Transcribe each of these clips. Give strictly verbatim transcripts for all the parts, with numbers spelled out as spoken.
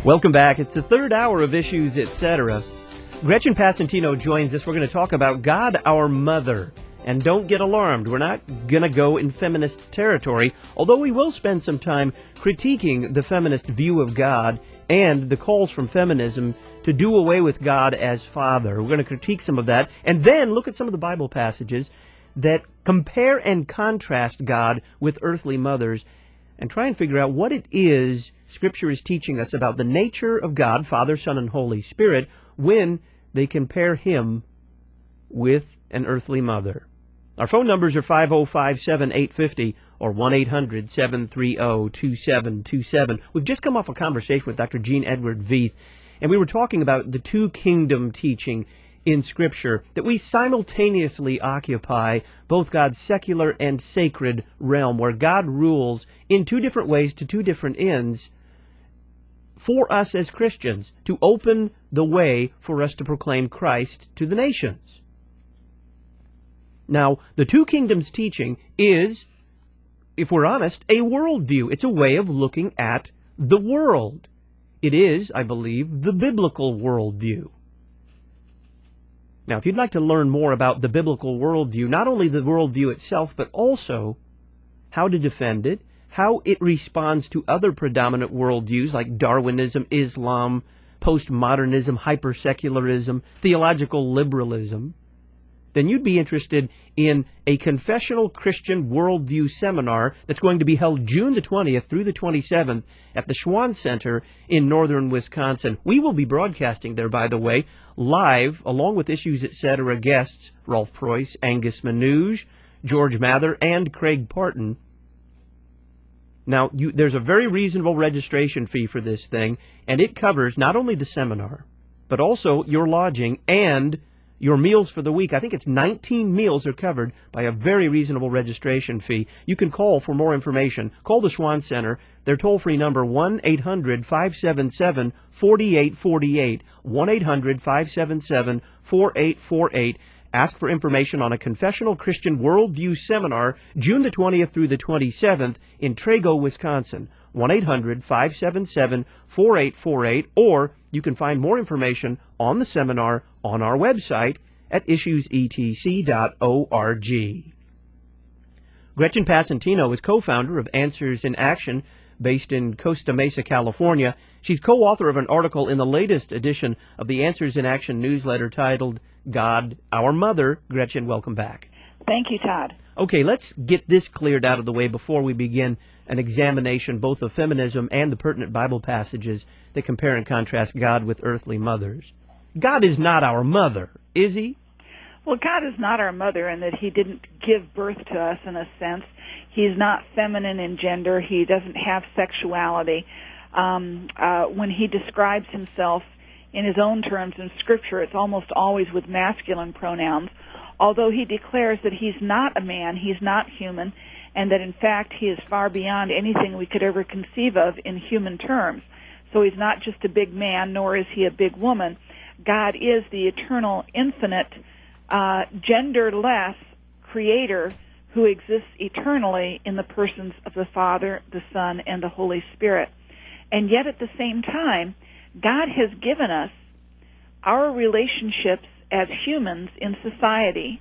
Welcome back. It's the third hour of Issues, et cetera. Gretchen Passantino joins us. We're going to talk about God, our Mother. And don't get alarmed. We're not going to go in feminist territory, although we will spend some time critiquing the feminist view of God and the calls from feminism to do away with God as Father. We're going to critique some of that, and then look at some of the Bible passages that compare and contrast God with earthly mothers, and try and figure out what it is Scripture is teaching us about the nature of God, Father, Son, and Holy Spirit, when they compare Him with an earthly mother. Our phone numbers are five oh five, seven eight five oh or one eight hundred, seven three zero, two seven two seven. We've just come off a conversation with Doctor Gene Edward Veith, and we were talking about the two-kingdom teaching in Scripture, that we simultaneously occupy both God's secular and sacred realm, where God rules in two different ways to two different ends for us as Christians, to open the way for us to proclaim Christ to the nations. Now, the two kingdoms teaching is, if we're honest, a worldview. It's a way of looking at the world. It is, I believe, the biblical worldview. Now, if you'd like to learn more about the biblical worldview, not only the worldview itself, but also how to defend it, how it responds to other predominant worldviews like Darwinism, Islam, postmodernism, hypersecularism, theological liberalism, then you'd be interested in a confessional Christian worldview seminar that's going to be held June the twentieth through the twenty-seventh at the Schwann Center in northern Wisconsin. We will be broadcasting there, by the way, live, along with Issues, et cetera guests, Rolf Preuss, Angus Manouge, George Mather, and Craig Parton. Now, you, there's a very reasonable registration fee for this thing, and it covers not only the seminar, but also your lodging and your meals for the week. I think it's nineteen meals are covered by a very reasonable registration fee. You can call for more information. Call the Schwann Center. Their toll-free number, one eight hundred, five seven seven, four eight four eight, one eight hundred, five seven seven, four eight four eight. Ask for information on a confessional Christian worldview seminar, June the twentieth through the twenty-seventh in Trago, Wisconsin. one eight hundred, five seven seven, four eight four eight, or you can find more information on the seminar on our website at issues e t c dot org. Gretchen Passantino is co-founder of Answers in Action, based in Costa Mesa, California. She's co-author of an article in the latest edition of the Answers in Action newsletter titled God, Our Mother. Gretchen, welcome back. Thank you, Todd. Okay, let's get this cleared out of the way before we begin an examination both of feminism and the pertinent Bible passages that compare and contrast God with earthly mothers. God is not our mother, is He? Well, God is not our mother in that He didn't give birth to us in a sense. He's not feminine in gender. He doesn't have sexuality. Um, uh, when He describes Himself in His own terms in Scripture, it's almost always with masculine pronouns, although He declares that He's not a man, He's not human, and that in fact He is far beyond anything we could ever conceive of in human terms. So He's not just a big man, nor is He a big woman. God is the eternal, infinite, uh, genderless Creator who exists eternally in the persons of the Father, the Son, and the Holy Spirit. And yet at the same time, God has given us our relationships as humans in society,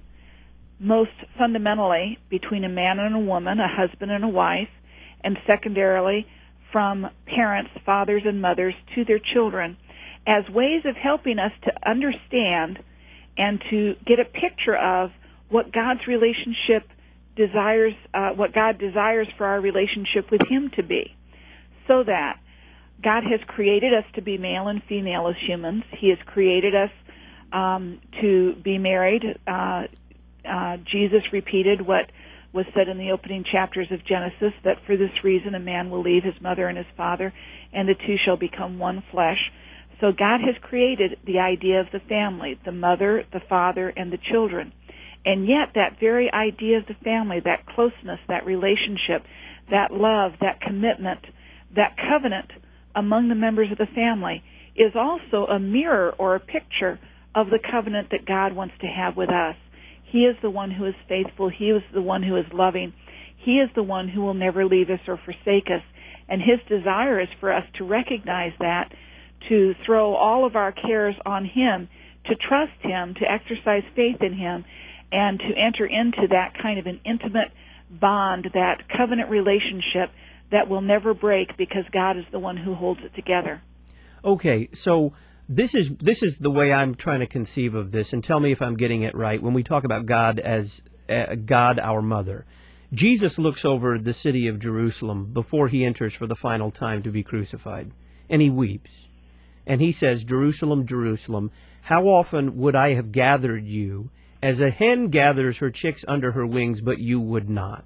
most fundamentally between a man and a woman, a husband and a wife, and secondarily from parents, fathers and mothers to their children, as ways of helping us to understand and to get a picture of what God's relationship desires, uh, what God desires for our relationship with Him to be, so that God has created us to be male and female as humans. He has created us um, to be married. Uh, uh, Jesus repeated what was said in the opening chapters of Genesis, that for this reason a man will leave his mother and his father, and the two shall become one flesh. So God has created the idea of the family, the mother, the father, and the children. And yet that very idea of the family, that closeness, that relationship, that love, that commitment, that covenant among the members of the family is also a mirror or a picture of the covenant that God wants to have with us. He is the one who is faithful. He is the one who is loving. He is the one who will never leave us or forsake us. And His desire is for us to recognize that to throw all of our cares on Him, to trust Him, to exercise faith in Him, and to enter into that kind of an intimate bond, that covenant relationship that will never break because God is the one who holds it together. Okay, so this is this is the way I'm trying to conceive of this, and tell me if I'm getting it right. When we talk about God as uh, God, our mother, Jesus looks over the city of Jerusalem before he enters for the final time to be crucified, and he weeps. And he says, "Jerusalem, Jerusalem, how often would I have gathered you, as a hen gathers her chicks under her wings, but you would not."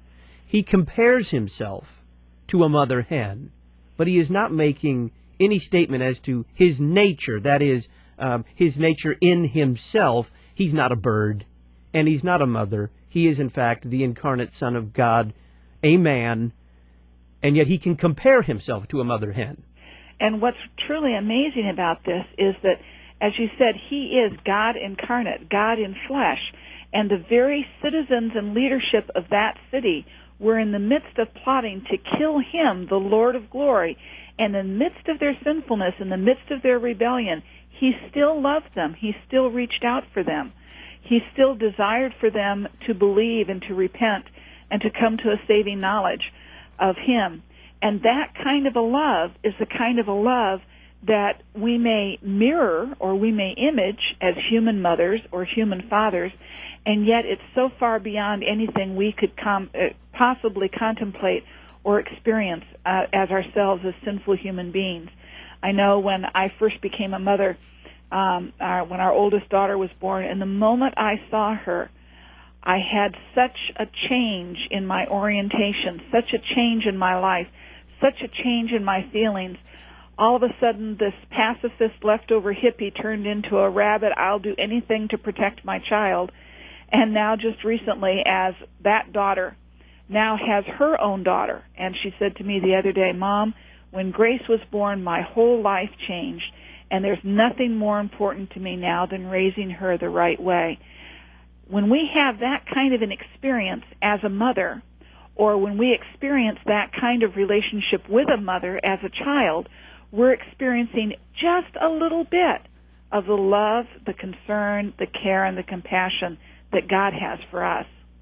He compares himself to a mother hen, but he is not making any statement as to his nature, that is, um, his nature in himself. He's not a bird, and he's not a mother. He is, in fact, the incarnate Son of God, a man, and yet he can compare himself to a mother hen. And what's truly amazing about this is that, as you said, he is God incarnate, God in flesh, and the very citizens and leadership of that city were in the midst of plotting to kill him, the Lord of glory. And in the midst of their sinfulness, in the midst of their rebellion, he still loved them. He still reached out for them. He still desired for them to believe and to repent and to come to a saving knowledge of him. And that kind of a love is the kind of a love that we may mirror or we may image as human mothers or human fathers, and yet it's so far beyond anything we could com- uh, possibly contemplate or experience uh, as ourselves as sinful human beings. I know when I first became a mother, um, our, when our oldest daughter was born, and the moment I saw her, I had such a change in my orientation, such a change in my life, such a change in my feelings. All of a sudden, this pacifist leftover hippie turned into a rabid, I'll do anything to protect my child. And now just recently, as that daughter now has her own daughter, and she said to me the other day, "Mom, when Grace was born, my whole life changed, and there's nothing more important to me now than raising her the right way." When we have that kind of an experience as a mother, or when we experience that kind of relationship with a mother as a child, we're experiencing just a little bit of the love, the concern, the care, and the compassion that God has for us.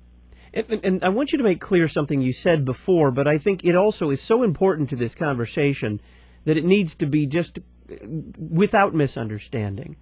And, and I want you to make clear something you said before, but I think it also is so important to this conversation that it needs to be just without misunderstanding.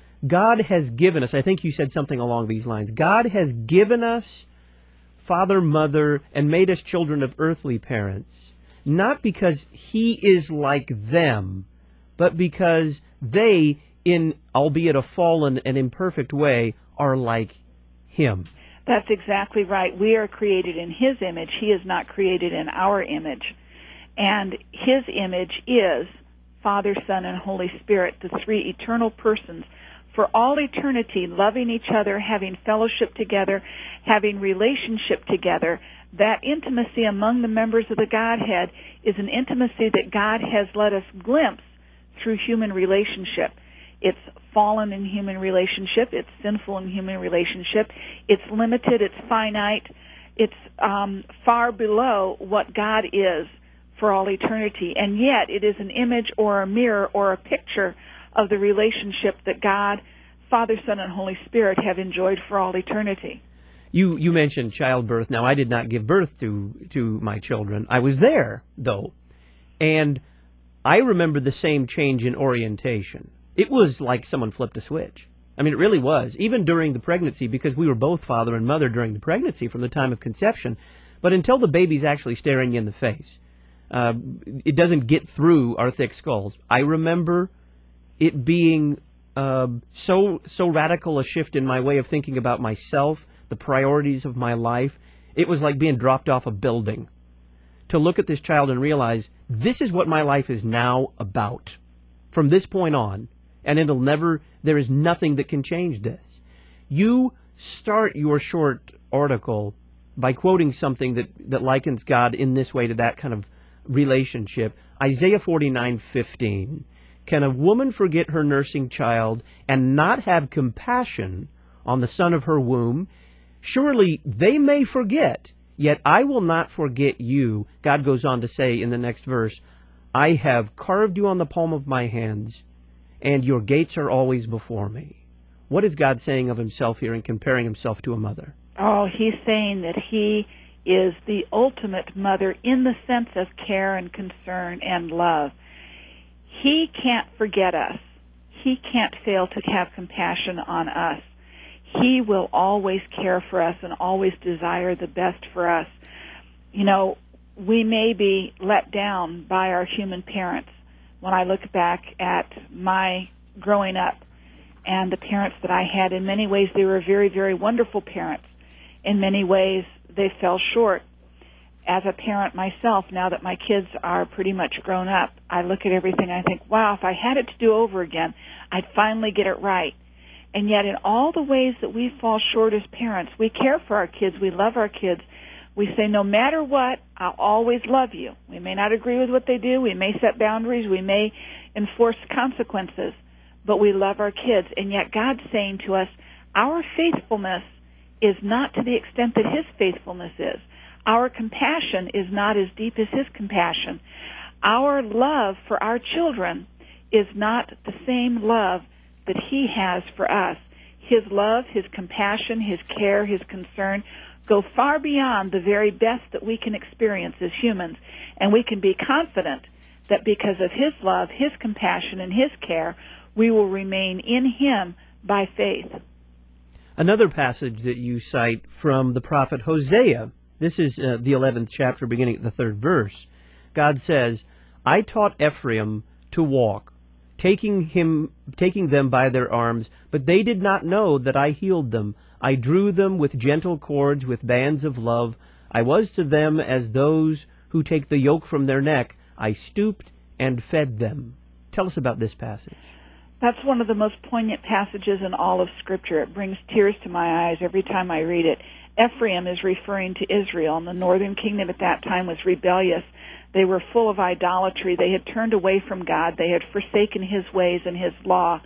God has given us, I think you said something along these lines, God has given us father, mother, and made us children of earthly parents, not because he is like them, but because they, in albeit a fallen and imperfect way, are like him. That's exactly right. We are created in his image. He is not created in our image. And his image is Father, Son, and Holy Spirit, the three eternal persons, for all eternity, loving each other, having fellowship together, having relationship together. That intimacy among the members of the Godhead is an intimacy that God has let us glimpse through human relationship. It's fallen in human relationship. It's sinful in human relationship. It's limited. It's finite. It's um, far below what God is for all eternity. And yet it is an image or a mirror or a picture of the relationship that God, Father, Son, and Holy Spirit have enjoyed for all eternity. You you mentioned childbirth. Now, I did not give birth to, to my children. I was there, though. And I remember the same change in orientation. It was like someone flipped a switch. I mean, it really was. Even during the pregnancy, because we were both father and mother during the pregnancy from the time of conception. But until the baby's actually staring you in the face, uh, it doesn't get through our thick skulls. I remember it being uh, so so radical a shift in my way of thinking about myself, the priorities of my life. It was like being dropped off a building. To look at this child and realize, this is what my life is now about. From this point on, and it'll never, there is nothing that can change this. You start your short article by quoting something that, that likens God in this way to that kind of relationship. Isaiah forty-nine fifteen. Can a woman forget her nursing child and not have compassion on the son of her womb? Surely they may forget, yet I will not forget you. God goes on to say in the next verse, I have carved you on the palm of my hands, and your gates are always before me. What is God saying of himself here in comparing himself to a mother? Oh, he's saying that he is the ultimate mother in the sense of care and concern and love. He can't forget us. He can't fail to have compassion on us. He will always care for us and always desire the best for us. You know, we may be let down by our human parents. When I look back at my growing up and the parents that I had, in many ways they were very, very wonderful parents. In many ways they fell short. As a parent myself, now that my kids are pretty much grown up, I look at everything and I think, wow, if I had it to do over again, I'd finally get it right. And yet in all the ways that we fall short as parents, we care for our kids, we love our kids. We say, no matter what, I'll always love you. We may not agree with what they do, we may set boundaries, we may enforce consequences, but we love our kids. And yet God's saying to us, our faithfulness is not to the extent that his faithfulness is. Our compassion is not as deep as his compassion. Our love for our children is not the same love that he has for us. His love, his compassion, his care, his concern go far beyond the very best that we can experience as humans. And we can be confident that because of his love, his compassion, and his care, we will remain in him by faith. Another passage that you cite from the prophet Hosea, this is uh, the eleventh chapter, beginning at the third verse. God says, I taught Ephraim to walk, taking him, taking them by their arms, but they did not know that I healed them. I drew them with gentle cords, with bands of love. I was to them as those who take the yoke from their neck. I stooped and fed them. Tell us about this passage. That's one of the most poignant passages in all of Scripture. It brings tears to my eyes every time I read it. Ephraim is referring to Israel, and the northern kingdom at that time was rebellious. They were full of idolatry. They had turned away from God. They had forsaken his ways and his law,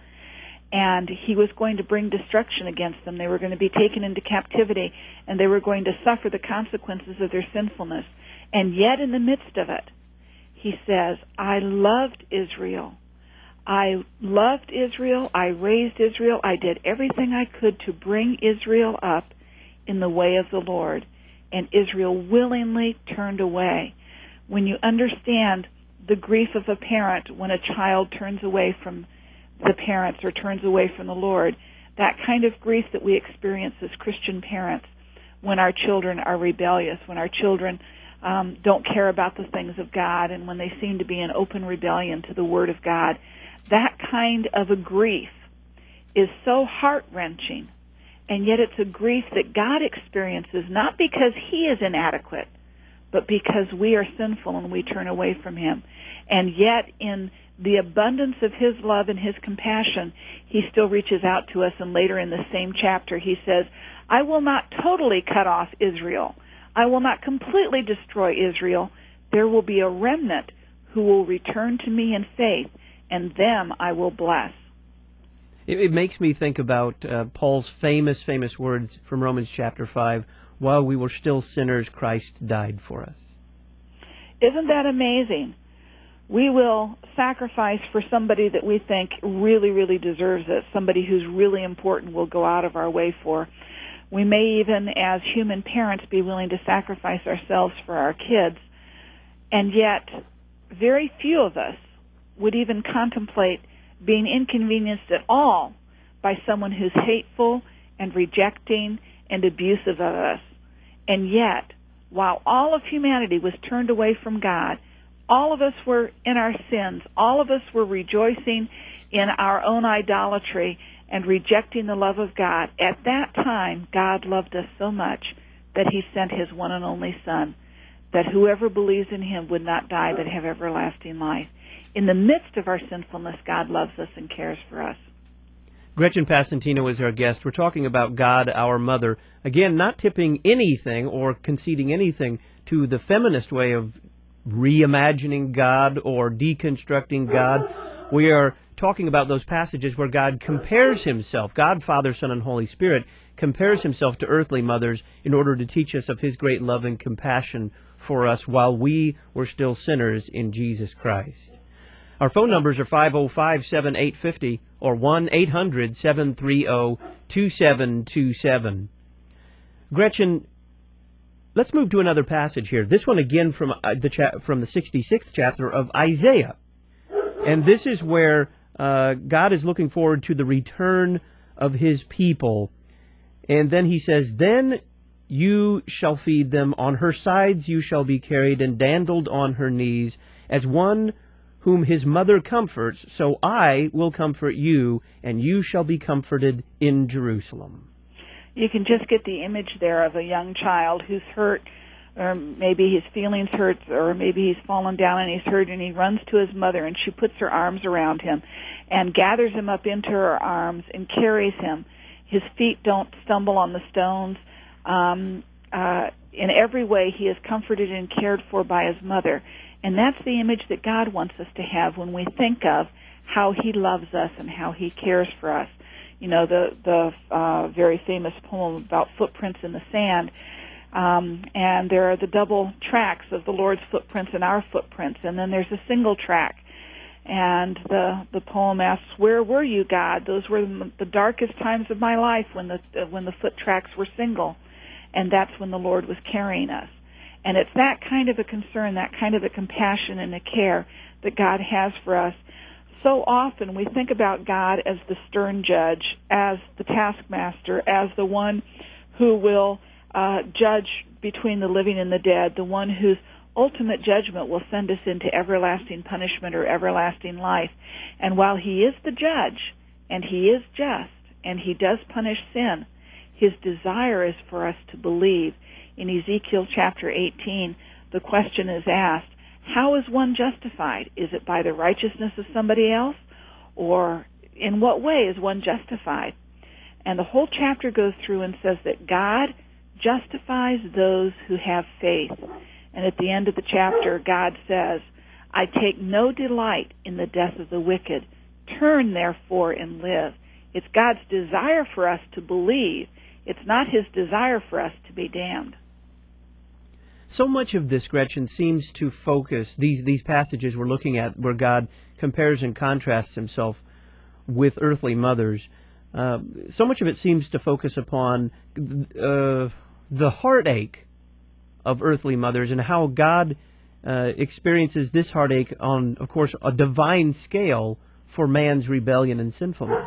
and he was going to bring destruction against them. They were going to be taken into captivity, and they were going to suffer the consequences of their sinfulness. And yet in the midst of it, he says, I loved Israel. I loved Israel. I raised Israel. I did everything I could to bring Israel up in the way of the Lord. And Israel willingly turned away. When you understand the grief of a parent when a child turns away from the parents or turns away from the Lord, that kind of grief that we experience as Christian parents when our children are rebellious, when our children um, don't care about the things of God, and when they seem to be in open rebellion to the Word of God, that kind of a grief is so heart-wrenching, and yet it's a grief that God experiences not because he is inadequate, but because we are sinful and we turn away from him. And yet in the abundance of his love and his compassion, he still reaches out to us, and later in the same chapter he says, I will not totally cut off Israel. I will not completely destroy Israel. There will be a remnant who will return to me in faith, and them I will bless. It, it makes me think about uh, Paul's famous, famous words from Romans chapter five, while we were still sinners, Christ died for us. Isn't that amazing? We will sacrifice for somebody that we think really, really deserves it, somebody who's really important we'll go out of our way for. We may even, as human parents, be willing to sacrifice ourselves for our kids, and yet very few of us would even contemplate being inconvenienced at all by someone who's hateful and rejecting and abusive of us. And yet, while all of humanity was turned away from God, all of us were in our sins, all of us were rejoicing in our own idolatry and rejecting the love of God. At that time, God loved us so much that he sent his one and only Son, that whoever believes in him would not die but have everlasting life. In the midst of our sinfulness, God loves us and cares for us. Gretchen Passantino is our guest. We're talking about God, our mother. Again, not tipping anything or conceding anything to the feminist way of reimagining God or deconstructing God. We are talking about those passages where God compares himself, God, Father, Son, and Holy Spirit, compares himself to earthly mothers in order to teach us of his great love and compassion for us while we were still sinners in Jesus Christ. Our phone numbers are five oh five, seven eight five oh or one eight hundred, seven three oh, two seven two seven. Gretchen, let's move to another passage here. This one again from uh, the cha- from the sixty-sixth chapter of Isaiah. And this is where uh, God is looking forward to the return of his people. And then he says, "Then you shall feed them, on her sides you shall be carried, and dandled on her knees, as one whom his mother comforts, so I will comfort you, and you shall be comforted in Jerusalem." You can just get the image there of a young child who's hurt, or maybe his feelings hurt, or maybe he's fallen down and he's hurt, and he runs to his mother, and she puts her arms around him and gathers him up into her arms and carries him. His feet don't stumble on the stones. Um, uh, in every way, he is comforted and cared for by his mother. And that's the image that God wants us to have when we think of how he loves us and how he cares for us. You know, the the uh, very famous poem about footprints in the sand, um, and there are the double tracks of the Lord's footprints and our footprints, and then there's a single track. And the the poem asks, "Where were you, God? Those were the darkest times of my life when the when the foot tracks were single." And that's when the Lord was carrying us. And it's that kind of a concern, that kind of a compassion and a care that God has for us. So often we think about God as the stern judge, as the taskmaster, as the one who will uh, judge between the living and the dead, the one whose ultimate judgment will send us into everlasting punishment or everlasting life. And while he is the judge, and he is just, and he does punish sin, his desire is for us to believe. In Ezekiel chapter eighteen, the question is asked, how is one justified? Is it by the righteousness of somebody else? Or in what way is one justified? And the whole chapter goes through and says that God justifies those who have faith. And at the end of the chapter, God says, "I take no delight in the death of the wicked. Turn, therefore, and live." It's God's desire for us to believe. It's not his desire for us to be damned. So much of this, Gretchen, seems to focus, these, these passages we're looking at where God compares and contrasts himself with earthly mothers, uh, so much of it seems to focus upon uh, the heartache of earthly mothers and how God uh, experiences this heartache on, of course, a divine scale for man's rebellion and sinfulness.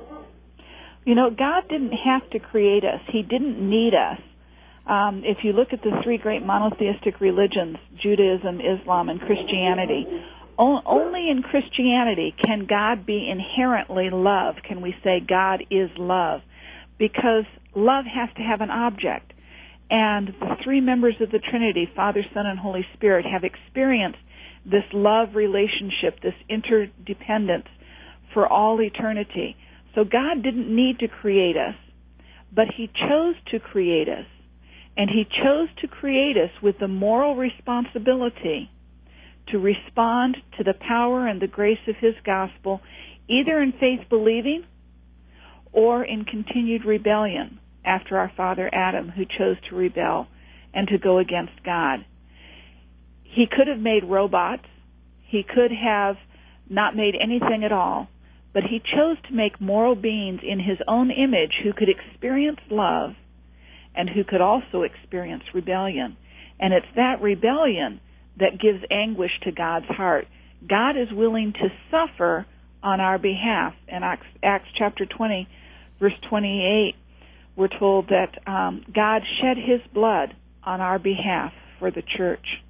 You know, God didn't have to create us. He didn't need us. Um, if you look at the three great monotheistic religions, Judaism, Islam, and Christianity, o- only in Christianity can God be inherently love. Can we say God is love? Because love has to have an object. And the three members of the Trinity, Father, Son, and Holy Spirit, have experienced this love relationship, this interdependence for all eternity. So God didn't need to create us, but he chose to create us. And he chose to create us with the moral responsibility to respond to the power and the grace of his gospel, either in faith believing or in continued rebellion after our father Adam, who chose to rebel and to go against God. He could have made robots. He could have not made anything at all. But he chose to make moral beings in his own image who could experience love and who could also experience rebellion. And it's that rebellion that gives anguish to God's heart. God is willing to suffer on our behalf. In Acts, Acts chapter twenty, verse twenty-eight, we're told that um, God shed his blood on our behalf for the church.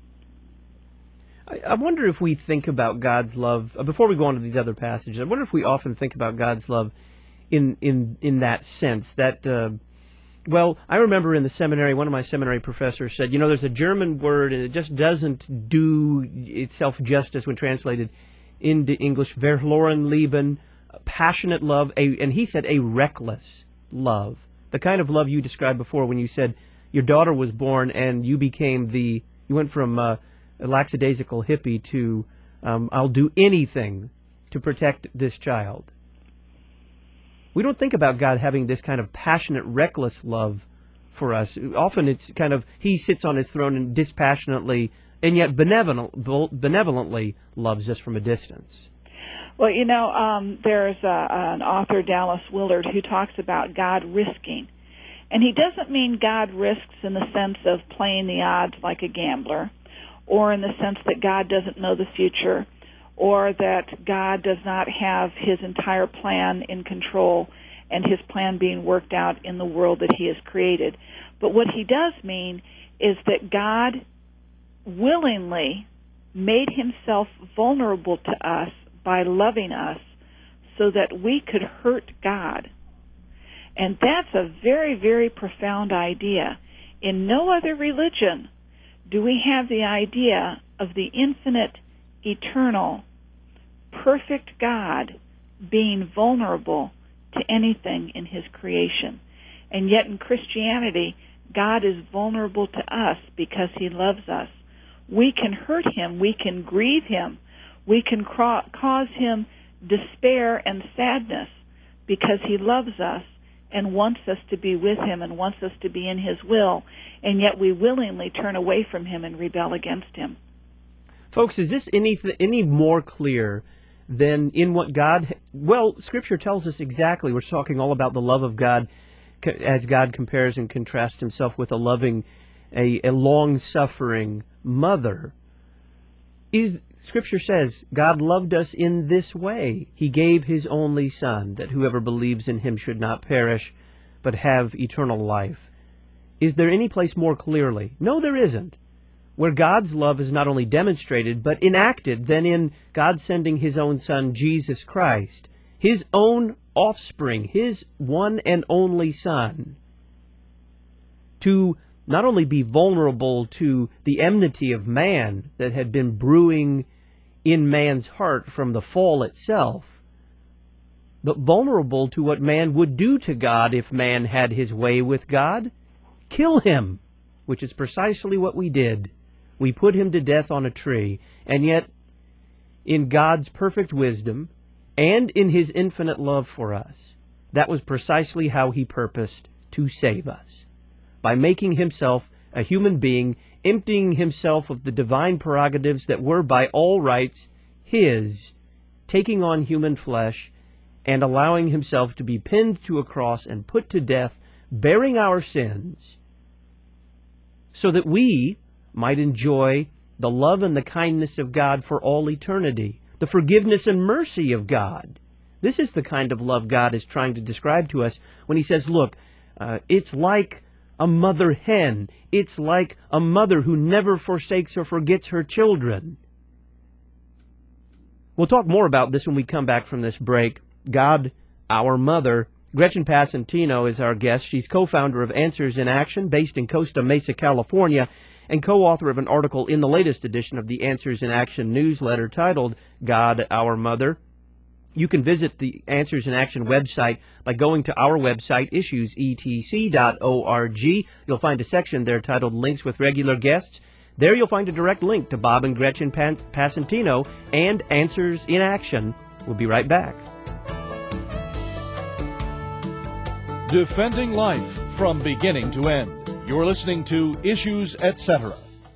I wonder if we think about God's love, uh, before we go on to these other passages, I wonder if we often think about God's love in in, in that sense, that, uh, well, I remember in the seminary, one of my seminary professors said, you know, there's a German word, and it just doesn't do itself justice when translated into English, Verlorenlieben, passionate love, a, and he said a reckless love, the kind of love you described before when you said your daughter was born and you became the, you went from uh, a lackadaisical hippie to um, I'll do anything to protect this child. We don't think about God having this kind of passionate, reckless love for us? Often it's kind of, he sits on his throne and dispassionately and yet benevolent, benevolently loves us from a distance. Well, you know, um, there's a, an author, Dallas Willard, who talks about God risking. And he doesn't mean God risks in the sense of playing the odds like a gambler, or in the sense that God doesn't know the future, or that God does not have his entire plan in control and his plan being worked out in the world that he has created. But what he does mean is that God willingly made himself vulnerable to us by loving us so that we could hurt God. And that's a very, very profound idea. In no other religion do we have the idea of the infinite, eternal, perfect God being vulnerable to anything in his creation. And yet in Christianity, God is vulnerable to us because he loves us. We can hurt him. We can grieve him. We can cra- cause him despair and sadness because he loves us and wants us to be with him and wants us to be in his will, and yet we willingly turn away from him and rebel against him. Folks, is this any, any more clear than in what God, well, Scripture tells us exactly. We're talking all about the love of God as God compares and contrasts himself with a loving, a, a long-suffering mother. Is Scripture says God loved us in this way. He gave his only Son, that whoever believes in him should not perish, but have eternal life. Is there any place more clearly? No, there isn't. Where God's love is not only demonstrated, but enacted than in God sending his own Son, Jesus Christ, his own offspring, his one and only Son, to not only be vulnerable to the enmity of man that had been brewing in man's heart from the fall itself, but vulnerable to what man would do to God if man had his way with God. Kill him, which is precisely what we did. We put him to death on a tree, and yet in God's perfect wisdom and in his infinite love for us, that was precisely how he purposed to save us, by making himself a human being, emptying himself of the divine prerogatives that were by all rights his, taking on human flesh and allowing himself to be pinned to a cross and put to death, bearing our sins, so that we might enjoy the love and the kindness of God for all eternity, the forgiveness and mercy of God. This is the kind of love God is trying to describe to us when he says, look, uh, it's like a mother hen. It's like a mother who never forsakes or forgets her children. We'll talk more about this when we come back from this break. God, our mother. Gretchen Passantino is our guest. She's co-founder of Answers in Action, based in Costa Mesa, California, and co-author of an article in the latest edition of the Answers in Action newsletter titled God, Our Mother. You can visit the Answers in Action website by going to our website, issues e t c dot org. You'll find a section there titled Links with Regular Guests. There you'll find a direct link to Bob and Gretchen Passantino and Answers in Action. We'll be right back. Defending life from beginning to end. You're listening to Issues, et cetera.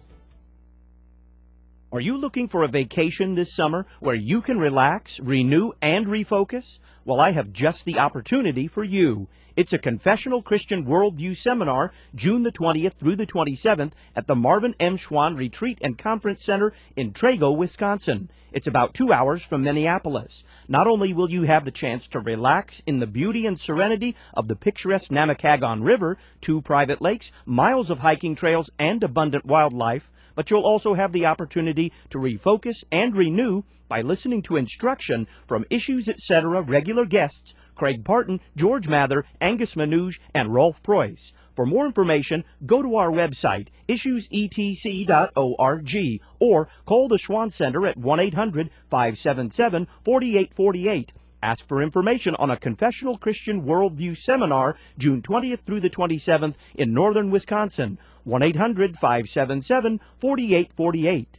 Are you looking for a vacation this summer where you can relax, renew, and refocus? Well, I have just the opportunity for you. It's a Confessional Christian Worldview Seminar, June the twentieth through the twenty-seventh at the Marvin M. Schwann Retreat and Conference Center in Trago, Wisconsin. It's about two hours from Minneapolis. Not only will you have the chance to relax in the beauty and serenity of the picturesque Namakagon River, two private lakes, miles of hiking trails, and abundant wildlife, but you'll also have the opportunity to refocus and renew by listening to instruction from Issues, et cetera regular guests Craig Parton, George Mather, Angus Manouge, and Rolf Preuss. For more information, go to our website, issues e t c dot org, or call the Schwann Center at one eight hundred, five seven seven, four eight four eight. Ask for information on a Confessional Christian Worldview Seminar, June twentieth through the twenty-seventh in northern Wisconsin, one eight hundred, five seven seven, four eight four eight.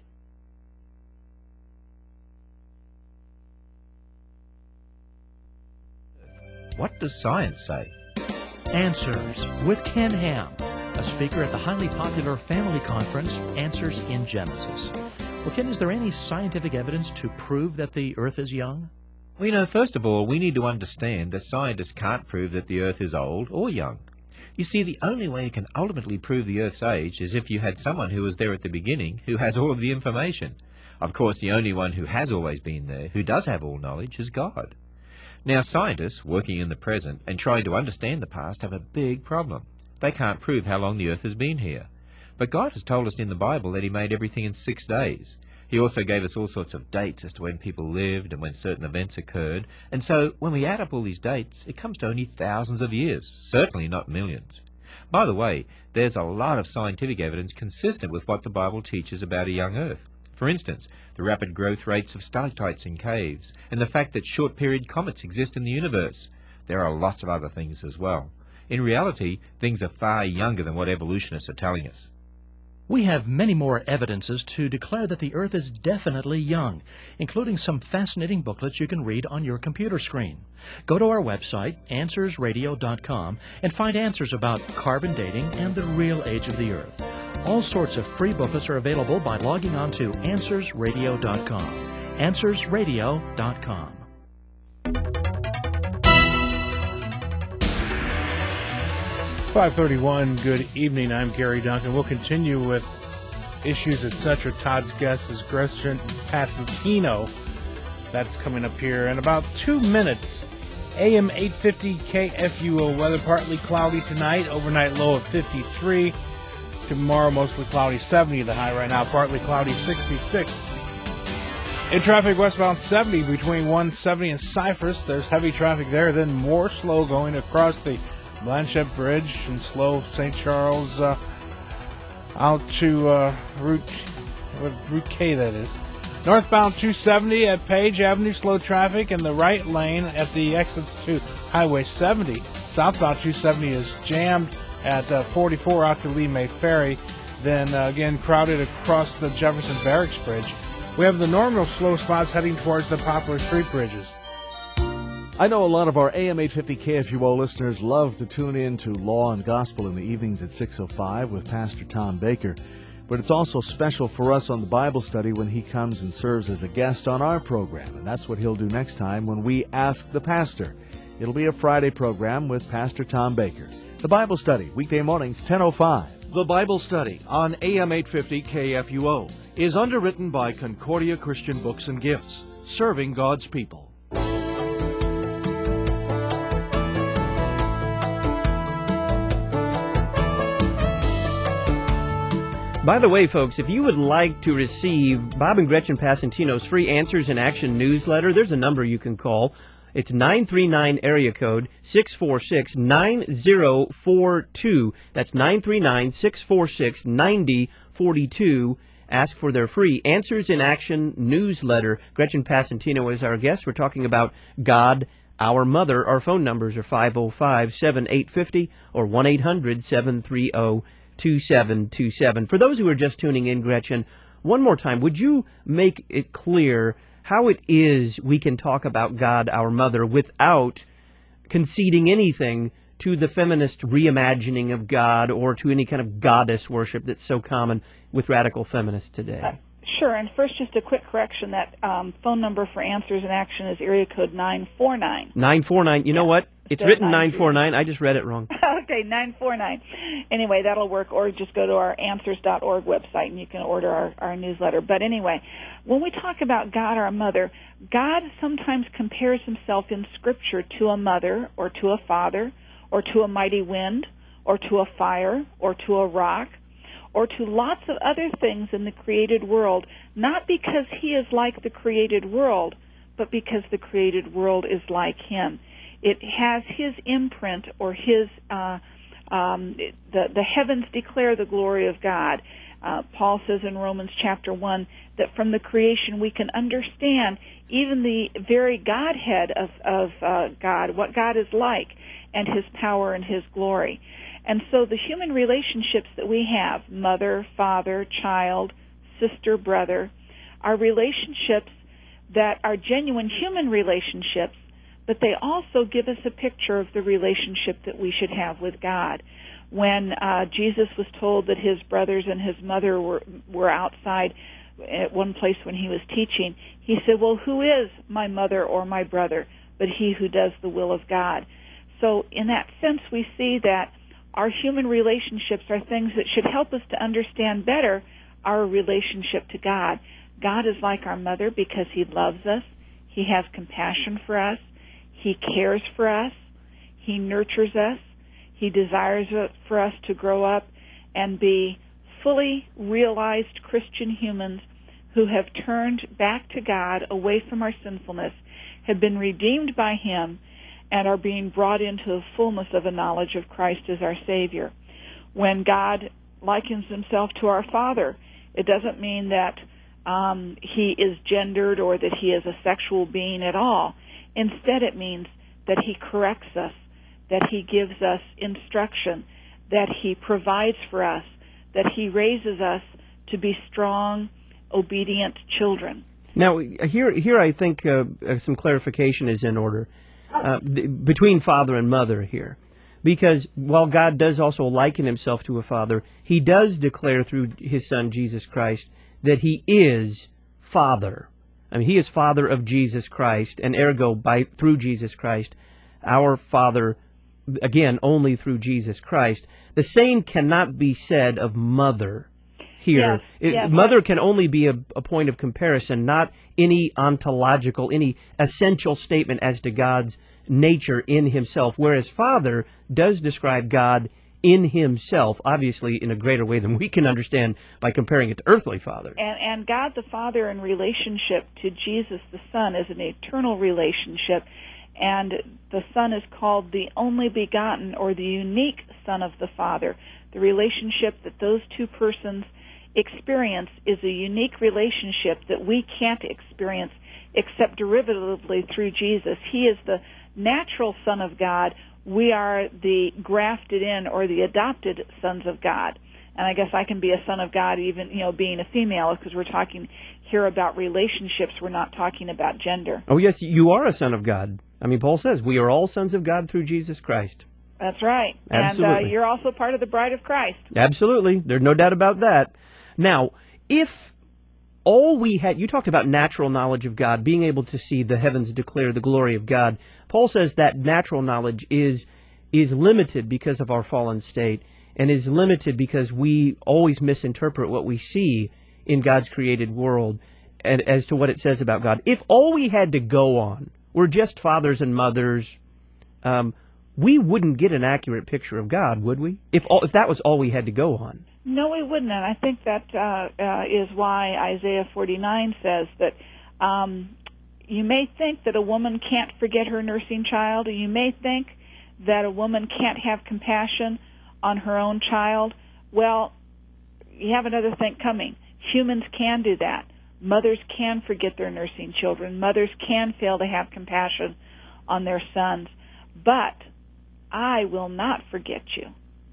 What does science say? Answers with Ken Ham. a speaker at the highly popular family conference, Answers in Genesis. Well, Ken, is there any scientific evidence to prove that the Earth is young? Well, you know, first of all, we need to understand that scientists can't prove that the Earth is old or young. You see, the only way you can ultimately prove the Earth's age is if you had someone who was there at the beginning who has all of the information. Of course, the only one who has always been there, who does have all knowledge, is God. Now, scientists, working in the present and trying to understand the past, have a big problem. They can't prove how long the Earth has been here. But God has told us in the Bible that He made everything in six days. He also gave us all sorts of dates as to when people lived and when certain events occurred. And so, when we add up all these dates, it comes to only thousands of years, certainly not millions. By the way, there's a lot of scientific evidence consistent with what the Bible teaches about a young Earth. For instance, the rapid growth rates of stalactites in caves, and the fact that short-period comets exist in the universe. There are lots of other things as well. In reality, things are far younger than what evolutionists are telling us. We have many more evidences to declare that the Earth is definitely young, including some fascinating booklets you can read on your computer screen. Go to our website, answers radio dot com, and find answers about carbon dating and the real age of the Earth. All sorts of free booklets are available by logging on to answers radio dot com. answers radio dot com. five thirty-one, good evening. I'm Gary Duncan. We'll continue with Issues, et cetera. Todd's guest is Gretchen Passantino. That's coming up here in about two minutes. A M eight fifty K F U O weather, partly cloudy tonight, overnight low of fifty-three. Tomorrow, mostly cloudy, seventy the high right now, partly cloudy, sixty-six. In traffic, westbound seventy between one seventy and Cypress. There's heavy traffic there, then more slow going across the Blanchette Bridge and slow Saint Charles uh, out to uh, Route, what, Route K, that is. Northbound two seventy at Page Avenue, slow traffic in the right lane at the exits to Highway seventy. Southbound two seventy is jammed at uh, forty-four out to Lee May Ferry. Then uh, again crowded across the Jefferson Barracks Bridge. We have the normal slow spots heading towards the Poplar Street bridges. I know a lot of our A M eight fifty K F U O listeners love to tune in to Law and Gospel in the evenings at six oh five with Pastor Tom Baker. But it's also special for us on the Bible study when he comes and serves as a guest on our program. And that's what he'll do next time when we Ask the Pastor. It'll be a Friday program with Pastor Tom Baker. The Bible study, weekday mornings, ten oh five. The Bible study on A M eight fifty K F U O is underwritten by Concordia Christian Books and Gifts, serving God's people. By the way, folks, if you would like to receive Bob and Gretchen Passantino's free Answers in Action newsletter, there's a number you can call. It's nine three nine area code six four six nine zero four two. That's nine three nine, six four six, nine zero four two. Ask for their free Answers in Action newsletter. Gretchen Passantino is our guest. We're talking about God, our Mother. Our phone numbers are five oh five, seven eight five oh or one eight hundred, seven three zero, two seven two seven. For those who are just tuning in, Gretchen, one more time, would you make it clear how it is we can talk about God, our Mother, without conceding anything to the feminist reimagining of God or to any kind of goddess worship that's so common with radical feminists today? Uh, sure, and first just a quick correction. That um, phone number for Answers in Action is area code nine four nine. nine four nine. You yeah. know what? It's So written nine four nine. I just read it wrong. Okay, nine four nine. Anyway, that'll work, or just go to our answers dot org website and you can order our, our newsletter. But anyway, when we talk about God, our Mother, God sometimes compares himself in Scripture to a mother or to a father or to a mighty wind or to a fire or to a rock or to lots of other things in the created world, not because he is like the created world, but because the created world is like him. It has his imprint or his, uh, um, the, the heavens declare the glory of God. Uh, Paul says in Romans chapter one that from the creation we can understand even the very Godhead of, of uh, God, what God is like, and his power and his glory. And so the human relationships that we have, mother, father, child, sister, brother, are relationships that are genuine human relationships, but they also give us a picture of the relationship that we should have with God. When uh, Jesus was told that his brothers and his mother were, were outside at one place when he was teaching, he said, well, who is my mother or my brother but he who does the will of God? So in that sense, we see that our human relationships are things that should help us to understand better our relationship to God. God is like our mother because he loves us. He has compassion for us. He cares for us. He nurtures us. He desires for us to grow up and be fully realized Christian humans who have turned back to God, away from our sinfulness, have been redeemed by him, and are being brought into the fullness of a knowledge of Christ as our Savior. When God likens himself to our Father, it doesn't mean that um, he is gendered or that he is a sexual being at all. Instead, it means that he corrects us, that he gives us instruction, that he provides for us, that he raises us to be strong, obedient children. Now, here, here I think uh, some clarification is in order uh, between father and mother here. Because while God does also liken himself to a father, he does declare through his Son, Jesus Christ, that he is Father. I mean, he is Father of Jesus Christ, and ergo, by through Jesus Christ, our Father, again, only through Jesus Christ. The same cannot be said of mother here. Yes, It, yes, mother I- can only be a, a point of comparison, not any ontological, any essential statement as to God's nature in himself, whereas Father does describe God in himself, obviously in a greater way than we can understand by comparing it to earthly Father. And, and God the Father in relationship to Jesus the Son is an eternal relationship, and the Son is called the only begotten or the unique Son of the Father. The relationship that those two persons experience is a unique relationship that we can't experience except derivatively through Jesus. He is the natural Son of God. We are the grafted in or the adopted sons of God. And I guess I can be a son of God even, you know, being a female, because we're talking here about relationships. We're not talking about gender. Oh, yes, you are a son of God. I mean, Paul says, we are all sons of God through Jesus Christ. That's right. And Absolutely. uh, you're also part of the bride of Christ. Absolutely. There's no doubt about that. Now, if all we had, you talked about natural knowledge of God, being able to see the heavens declare the glory of God. Paul says that natural knowledge is is limited because of our fallen state, and is limited because we always misinterpret what we see in God's created world and as to what it says about God. If all we had to go on were just fathers and mothers, um, we wouldn't get an accurate picture of God, would we? If all, if that was all we had to go on. No, we wouldn't. And I think that uh, uh, is why Isaiah forty-nine says that um, you may think that a woman can't forget her nursing child, or you may think that a woman can't have compassion on her own child. Well, you have another thing coming. Humans can do that. Mothers can forget their nursing children. Mothers can fail to have compassion on their sons. But I will not forget you.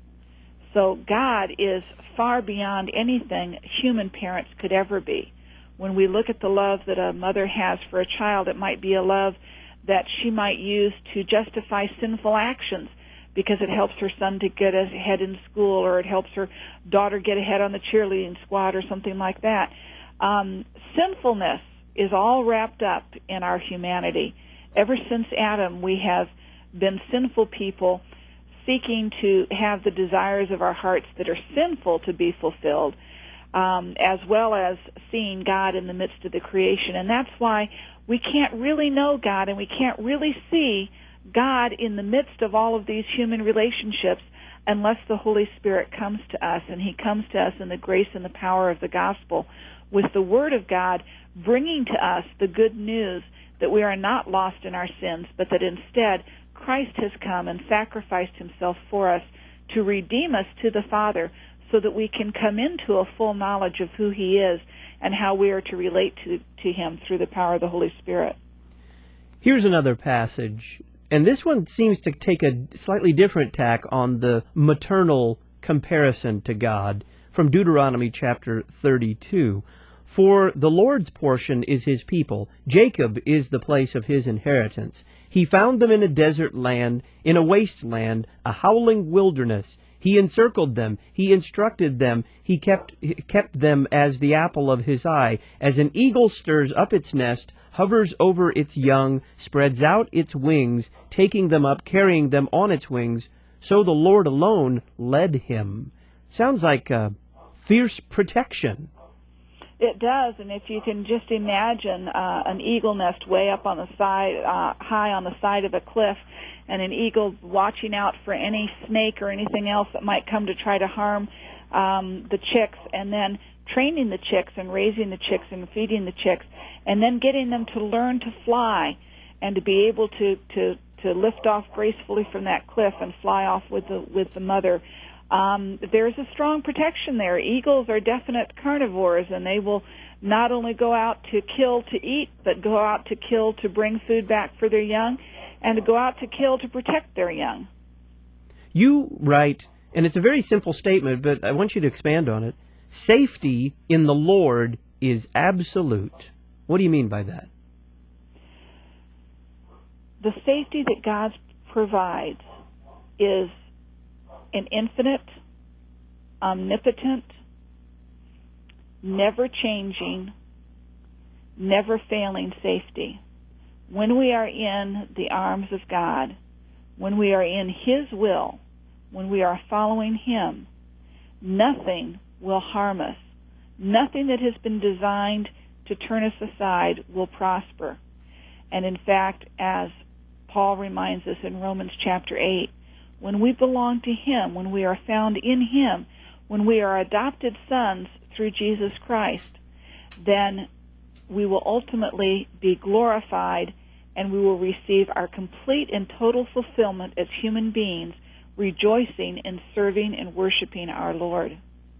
So God is far beyond anything human parents could ever be. When we look at the love that a mother has for a child, it might be a love that she might use to justify sinful actions because it helps her son to get ahead in school, or it helps her daughter get ahead on the cheerleading squad or something like that. Um, sinfulness is all wrapped up in our humanity. Ever since Adam, we have been sinful people seeking to have the desires of our hearts that are sinful to be fulfilled, um, as well as seeing God in the midst of the creation. And that's why we can't really know God, and we can't really see God in the midst of all of these human relationships unless the Holy Spirit comes to us, and he comes to us in the grace and the power of the gospel with the Word of God, bringing to us the good news that we are not lost in our sins, but that instead Christ has come and sacrificed himself for us to redeem us to the Father, so that we can come into a full knowledge of who he is and how we are to relate to, to him through the power of the Holy Spirit. Here's another passage, and this one seems to take a slightly different tack on the maternal comparison to God, from Deuteronomy chapter thirty-two. For the Lord's portion is his people. Jacob is the place of his inheritance. He found them in a desert land, in a waste land, a howling wilderness. He encircled them. He instructed them. He kept he kept them as the apple of his eye. As an eagle stirs up its nest, hovers over its young, spreads out its wings, taking them up, carrying them on its wings, so the Lord alone led him. Sounds like uh, fierce protection. It does, and if you can just imagine uh, an eagle nest way up on the side, uh, high on the side of a cliff, and an eagle watching out for any snake or anything else that might come to try to harm um, the chicks, and then training the chicks and raising the chicks and feeding the chicks, and then getting them to learn to fly and to be able to, to, to lift off gracefully from that cliff and fly off with the, with the mother. Um, there's a strong protection there. Eagles are definite carnivores, and they will not only go out to kill to eat, but go out to kill to bring food back for their young, and to go out to kill to protect their young. You write, and it's a very simple statement, but I want you to expand on it, safety in the Lord is absolute. What do you mean by that? The safety that God provides is an infinite, omnipotent, never-changing, never-failing safety. When we are in the arms of God, when we are in His will, when we are following Him, nothing will harm us. Nothing that has been designed to turn us aside will prosper. And in fact, as Paul reminds us in Romans chapter eight, when we belong to Him, when we are found in Him, when we are adopted sons through Jesus Christ, then we will ultimately be glorified, and we will receive our complete and total fulfillment as human beings, rejoicing in serving and worshiping our Lord.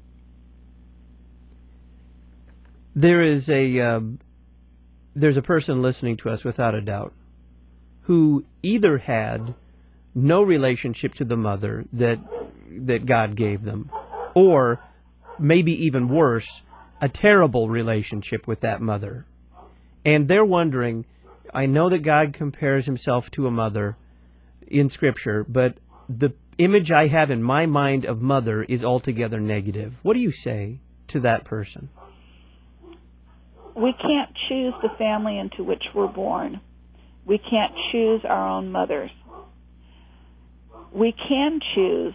There is a uh, there's a person listening to us, without a doubt, who either had no relationship to the mother that that God gave them, or maybe even worse, a terrible relationship with that mother. And they're wondering, I know that God compares Himself to a mother in Scripture, but the image I have in my mind of mother is altogether negative. What do you say to that person? We can't choose the family into which we're born. We can't choose our own mothers. We can choose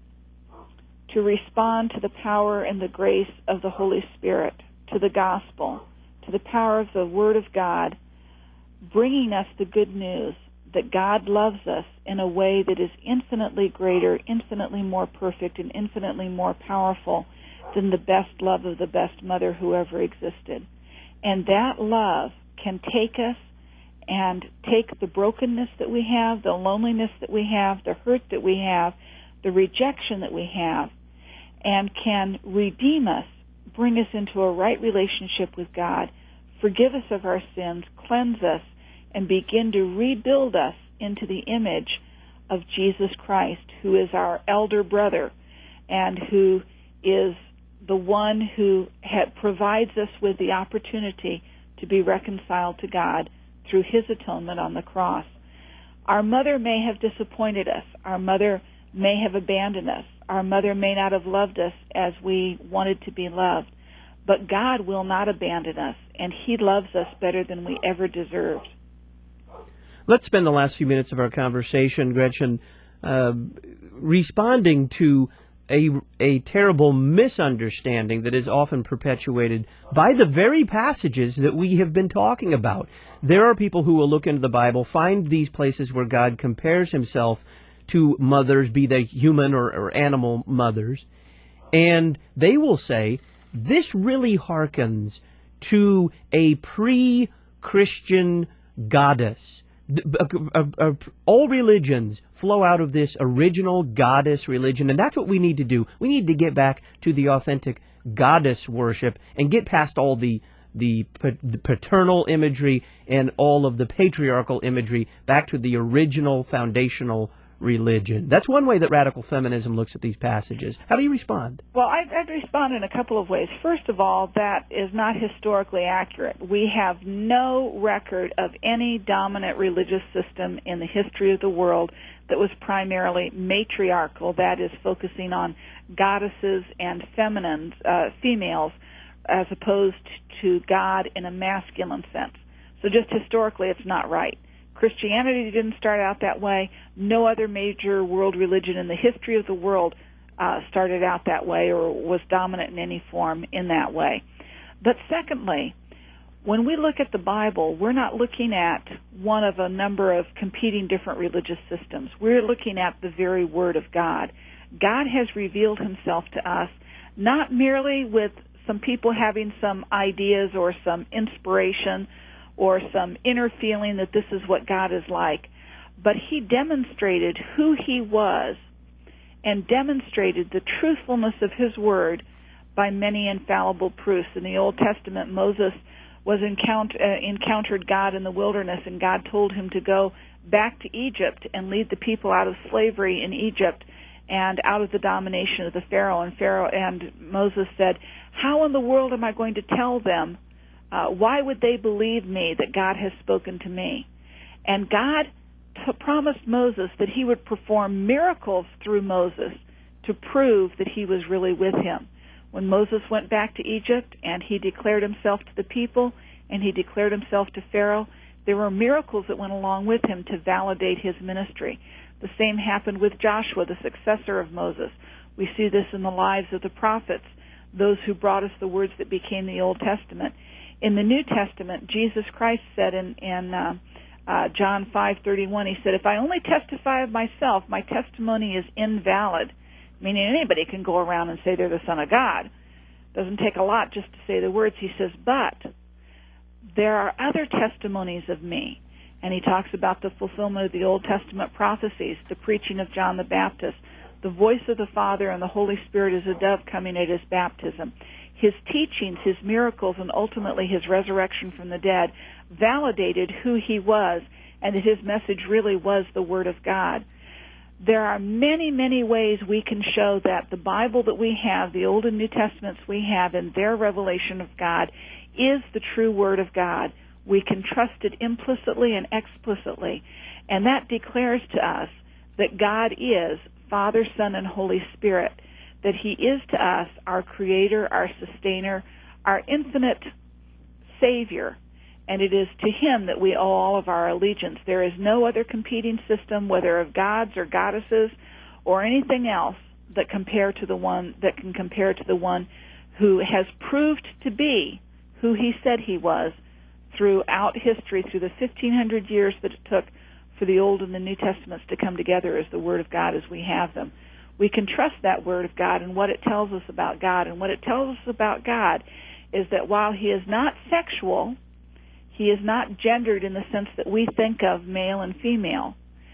to respond to the power and the grace of the Holy Spirit, to the gospel, to the power of the Word of God, bringing us the good news that God loves us in a way that is infinitely greater, infinitely more perfect, and infinitely more powerful than the best love of the best mother who ever existed. And that love can take us and take the brokenness that we have, the loneliness that we have, the hurt that we have, the rejection that we have, and can redeem us, bring us into a right relationship with God, forgive us of our sins, cleanse us, and begin to rebuild us into the image of Jesus Christ, who is our elder brother and who is the one who ha- provides us with the opportunity to be reconciled to God through His atonement on the cross. Our mother may have disappointed us. Our mother may have abandoned us. Our mother may not have loved us as we wanted to be loved. But God will not abandon us, and He loves us better than we ever deserved. Let's spend the last few minutes of our conversation, Gretchen, uh, responding to a, a terrible misunderstanding that is often perpetuated by the very passages that we have been talking about. There are people who will look into the Bible, find these places where God compares Himself to mothers, be they human or, or animal mothers, and they will say, this really harkens to a pre-Christian goddess. All religions flow out of this original goddess religion, and that's what we need to do. We need to get back to the authentic goddess worship and get past all the the, the paternal imagery and all of the patriarchal imagery, back to the original foundational religion. That's one way that radical feminism looks at these passages. How do you respond? Well, I'd, I'd respond in a couple of ways. First of all, that is not historically accurate. We have no record of any dominant religious system in the history of the world that was primarily matriarchal, that is, focusing on goddesses and feminines, uh, females, as opposed to God in a masculine sense. So just historically, it's not right. Christianity didn't start out that way. No other major world religion in the history of the world uh, started out that way or was dominant in any form in that way. But secondly, when we look at the Bible, we're not looking at one of a number of competing different religious systems. We're looking at the very Word of God. God has revealed himself to us, not merely with some people having some ideas or some inspiration or some inner feeling that this is what God is like, but he demonstrated who he was and demonstrated the truthfulness of his Word by many infallible proofs. In the Old Testament, Moses was encounter, uh, encountered God in the wilderness, and God told him to go back to Egypt and lead the people out of slavery in Egypt and out of the domination of the Pharaoh. And Pharaoh and Moses said, "How in the world am I going to tell them? Uh, why would they believe me that God has spoken to me?" And God t- promised Moses that he would perform miracles through Moses to prove that he was really with him. When Moses went back to Egypt and he declared himself to the people and he declared himself to Pharaoh, there were miracles that went along with him to validate his ministry. The same happened with Joshua, the successor of Moses. We see this in the lives of the prophets, those who brought us the words that became the Old Testament. In the New Testament, Jesus Christ said in, in uh, uh, John five thirty-one, he said, "If I only testify of myself, my testimony is invalid." Meaning anybody can go around and say they're the Son of God. Doesn't take a lot just to say the words. He says, but there are other testimonies of me. And he talks about the fulfillment of the Old Testament prophecies, the preaching of John the Baptist, the voice of the Father and the Holy Spirit as a dove coming at his baptism. His teachings, his miracles, and ultimately his resurrection from the dead validated who he was and that his message really was the Word of God. There are many, many ways we can show that the Bible that we have, the Old and New Testaments we have, and their revelation of God is the true Word of God. We can trust it implicitly and explicitly, and that declares to us that God is Father, Son, and Holy Spirit, that he is to us our Creator, our Sustainer, our infinite Savior, and it is to him that we owe all of our allegiance. There is no other competing system, whether of gods or goddesses or anything else, that compare to the one that can compare to the one who has proved to be who he said he was throughout history, through the fifteen hundred years that it took for the Old and the New Testaments to come together as the Word of God as we have them. We can trust that Word of God and what it tells us about God. And what it tells us about God is that while he is not sexual, he is not gendered in the sense that we think of male and female.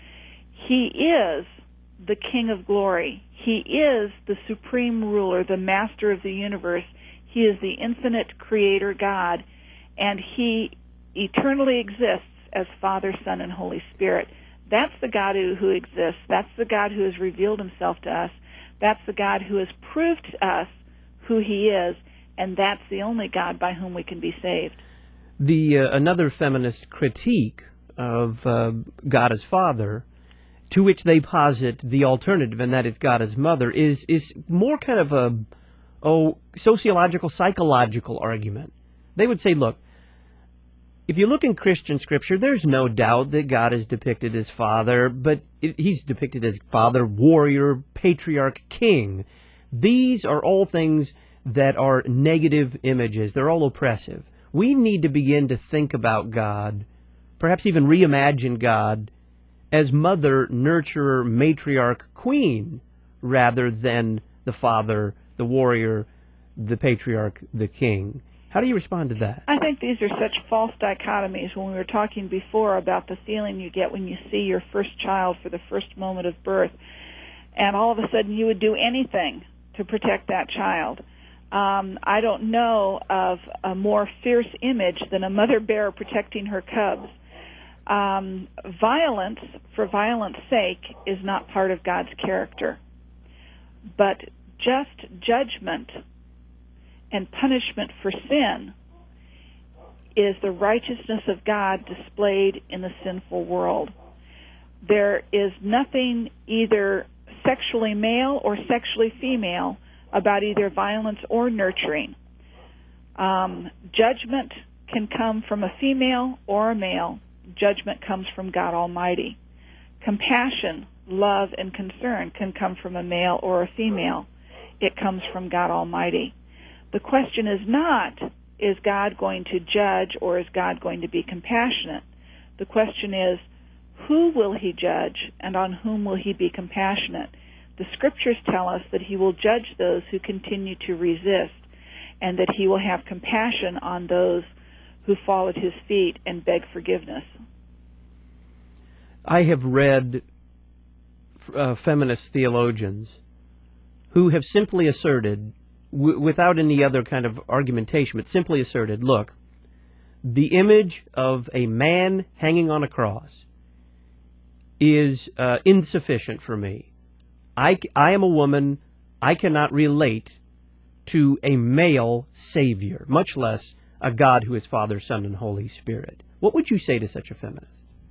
He is the King of glory. He is the supreme ruler, the master of the universe. He is the infinite creator God, and he eternally exists as Father, Son, and Holy Spirit. That's the God who, who exists. That's the God who has revealed himself to us. That's the God who has proved to us who he is, and that's the only God by whom we can be saved. The uh, another feminist critique of uh, God as Father, to which they posit the alternative, and that is God as Mother, is is more kind of a oh sociological, psychological argument. They would say, look, if you look in Christian scripture, there's no doubt that God is depicted as Father, but it, he's depicted as Father, warrior, patriarch, king. These are all things that are negative images. They're all oppressive. We need to begin to think about God, perhaps even reimagine God, as mother, nurturer, matriarch, queen, rather than the father, the warrior, the patriarch, the king. How do you respond to that? I think these are such false dichotomies. When we were talking before about the feeling you get when you see your first child for the first moment of birth, and all of a sudden you would do anything to protect that child. Um, I don't know of a more fierce image than a mother bear protecting her cubs. Um, violence for violence sake is not part of God's character. But just judgment and punishment for sin is the righteousness of God displayed in the sinful world. there is nothing either sexually male or sexually female about either violence or nurturing. Um, judgment can come from a female or a male. Judgment comes from God Almighty. Compassion, love, and concern can come from a male or a female. It comes from God Almighty. The question is not, is God going to judge or is God going to be compassionate? The question is, who will he judge and on whom will he be compassionate? The scriptures tell us that he will judge those who continue to resist and that he will have compassion on those who fall at his feet and beg forgiveness. I have read uh, feminist theologians who have simply asserted, w- without any other kind of argumentation, but simply asserted, look, the image of a man hanging on a cross is uh, insufficient for me. I, I am a woman. I cannot relate to a male Savior, much less a God who is Father, Son, and Holy Spirit. What would you say to such a feminist?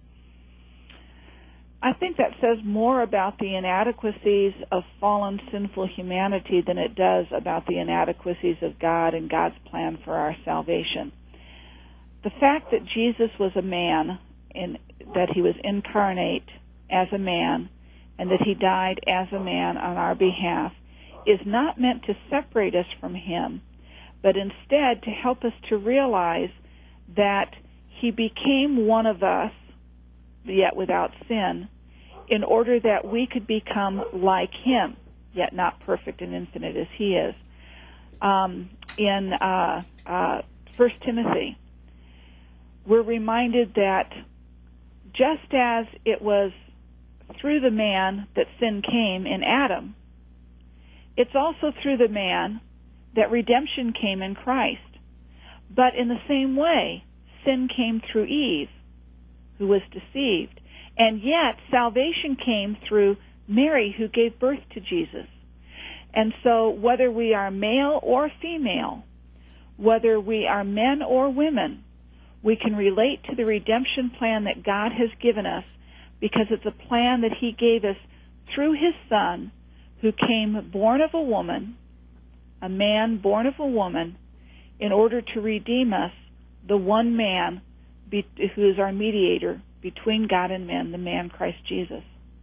I think that says more about the inadequacies of fallen, sinful humanity than it does about the inadequacies of God and God's plan for our salvation. The fact that Jesus was a man, in, that he was incarnate as a man, and that he died as a man on our behalf, is not meant to separate us from him, but instead to help us to realize that he became one of us, yet without sin, in order that we could become like him, yet not perfect and infinite as he is. Um, in uh, uh, First Timothy, we're reminded that just as it was through the man that sin came in Adam, it's also through the man that redemption came in Christ. But in the same way, sin came through Eve, who was deceived. And yet, salvation came through Mary, who gave birth to Jesus. And so, whether we are male or female, whether we are men or women, we can relate to the redemption plan that God has given us because it's a plan that he gave us through his Son, who came born of a woman, a man born of a woman, in order to redeem us, the one man be, who is our mediator between God and men, the man Christ Jesus.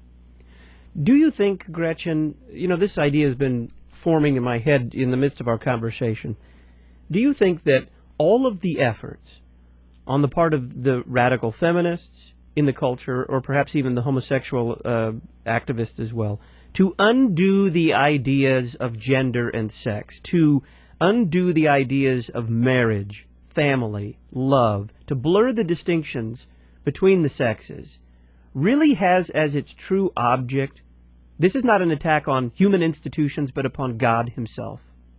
Do you think, Gretchen, you know, this idea has been forming in my head in the midst of our conversation. Do you think that all of the efforts on the part of the radical feminists in the culture, or perhaps even the homosexual uh, activists as well, to undo the ideas of gender and sex, to undo the ideas of marriage, family, love, to blur the distinctions between the sexes, really has as its true object, this is not an attack on human institutions, but upon God himself?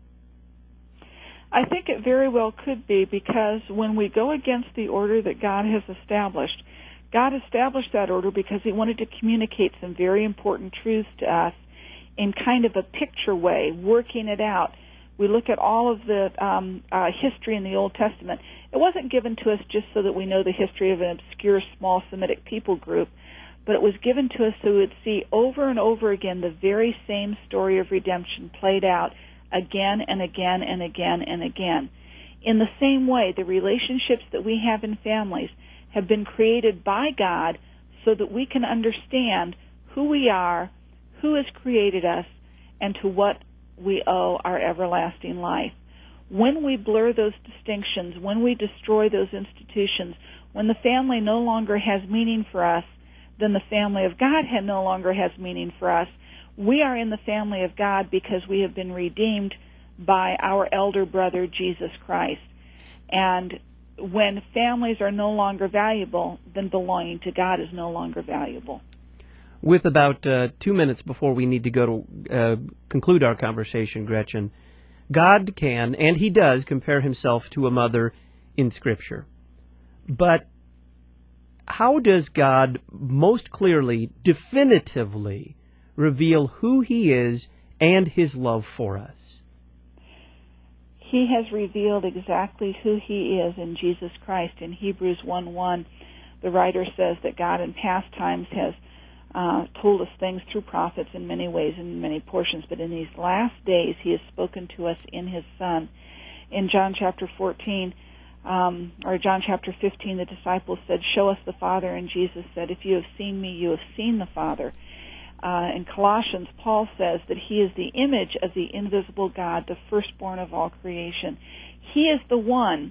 I think it very well could be, because when we go against the order that God has established, God established that order because he wanted to communicate some very important truths to us in kind of a picture way, working it out. We look at all of the um, uh, history in the Old Testament. It wasn't given to us just so that we know the history of an obscure, small Semitic people group, but it was given to us so we would see over and over again the very same story of redemption played out again and again and again and again. In the same way, the relationships that we have in families have been created by God so that we can understand who we are, who has created us, and to what we owe our everlasting life. When we blur those distinctions, when we destroy those institutions, when the family no longer has meaning for us, then the family of God no longer has meaning for us. We are in the family of God because we have been redeemed by our elder brother, Jesus Christ. And when families are no longer valuable, then belonging to God is no longer valuable. With about uh, two minutes before we need to go to uh, conclude our conversation, Gretchen, God can, and he does, compare himself to a mother in Scripture. But how does God most clearly, definitively reveal who he is and his love for us? He has revealed exactly who he is in Jesus Christ. In Hebrews one one, the writer says that God in past times has uh, told us things through prophets in many ways, in many portions. But in these last days, he has spoken to us in his Son. In John chapter fourteen, um, or John chapter fifteen, the disciples said, "Show us the Father." And Jesus said, "If you have seen me, you have seen the Father." Uh, in Colossians, Paul says that he is the image of the invisible God, the firstborn of all creation. He is the one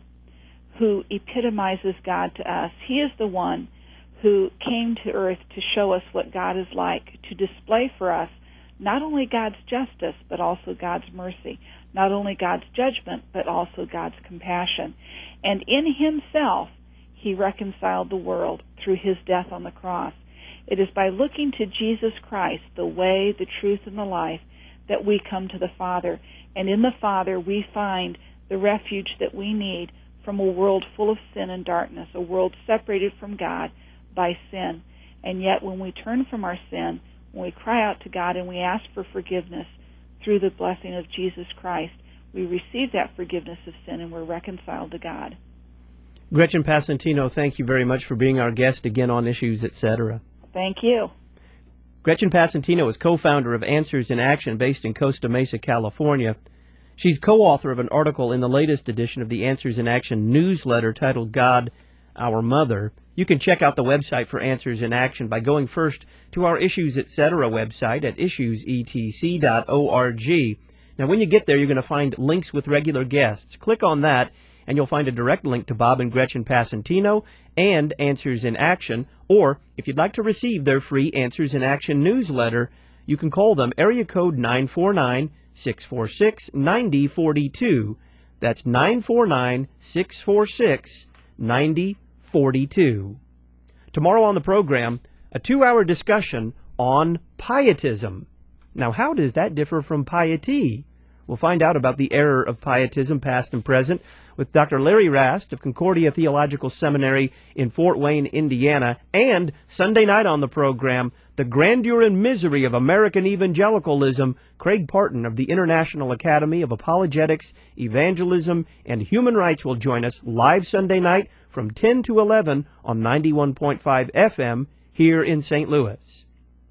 who epitomizes God to us. He is the one who came to earth to show us what God is like, to display for us not only God's justice, but also God's mercy, not only God's judgment, but also God's compassion. And in himself, he reconciled the world through his death on the cross. It is by looking to Jesus Christ, the way, the truth, and the life, that we come to the Father. And in the Father, we find the refuge that we need from a world full of sin and darkness, a world separated from God by sin. And yet, when we turn from our sin, when we cry out to God and we ask for forgiveness through the blessing of Jesus Christ, we receive that forgiveness of sin and we're reconciled to God. Gretchen Passantino, thank you very much for being our guest again on Issues, et cetera. Thank you. Gretchen Passantino is co-founder of Answers in Action based in Costa Mesa, California. She's co-author of an article in the latest edition of the Answers in Action newsletter titled God, Our Mother. You can check out the website for Answers in Action by going first to our Issues, et cetera website at issues e t c dot org. Now, when you get there, you're going to find links with regular guests. Click on that, and you'll find a direct link to Bob and Gretchen Passantino and Answers in Action. Or, if you'd like to receive their free Answers in Action newsletter, you can call them area code nine four nine, six four six, nine zero four two. That's nine four nine, six four six, nine zero four two. Tomorrow on the program, a two-hour discussion on pietism. Now, how does that differ from piety? We'll find out about the error of pietism, past and present, with Doctor Larry Rast of Concordia Theological Seminary in Fort Wayne, Indiana, and Sunday night on the program, the grandeur and misery of American evangelicalism. Craig Parton of the International Academy of Apologetics, Evangelism, and Human Rights will join us live Sunday night from ten to eleven on ninety-one point five F M here in Saint Louis.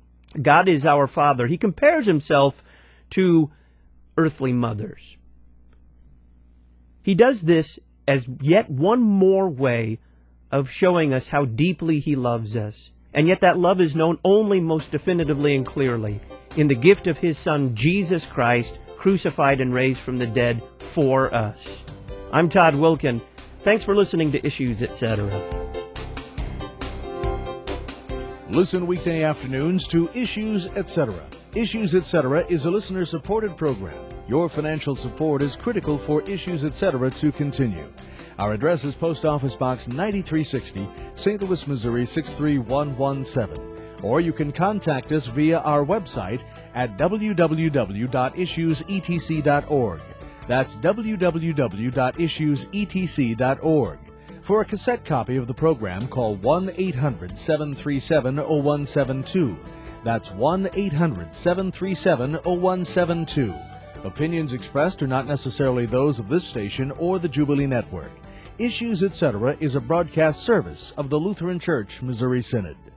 God is our Father. He compares himself to earthly mothers. He does this as yet one more way of showing us how deeply he loves us. And yet that love is known only most definitively and clearly in the gift of his Son, Jesus Christ, crucified and raised from the dead for us. I'm Todd Wilkin. Thanks for listening to Issues, et cetera. Listen weekday afternoons to Issues, et cetera. Issues, et cetera is a listener-supported program. Your financial support is critical for Issues, et cetera to continue. Our address is Post Office Box ninety-three sixty, Saint Louis, Missouri six three one one seven. Or you can contact us via our website at w w w dot issues e t c dot org. That's w w w dot issues e t c dot org. For a cassette copy of the program, call one eight hundred, seven three seven, zero one seven two. That's one eight hundred, seven three seven, zero one seven two. Opinions expressed are not necessarily those of this station or the Jubilee Network. Issues, et cetera is a broadcast service of the Lutheran Church Missouri Synod.